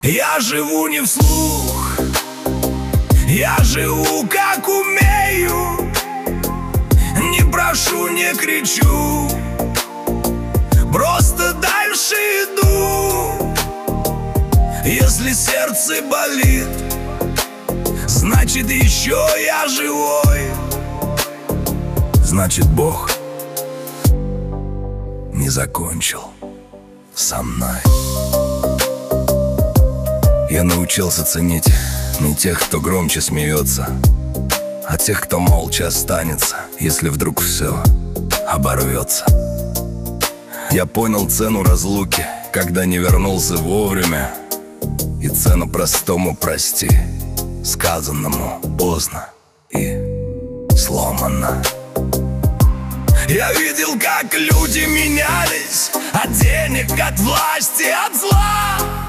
Я живу не вслух, я живу как умею. Не прошу, не кричу, просто дальше иду. Если сердце болит, значит еще я живой. Значит, Бог не закончил со мной. Я научился ценить не тех, кто громче смеется, а тех, кто молча останется, если вдруг все оборвется. Я понял цену разлуки, когда не вернулся вовремя, и цену простому «прости», сказанному поздно и сломанно. Я видел, как люди менялись, от денег, от власти, от зла.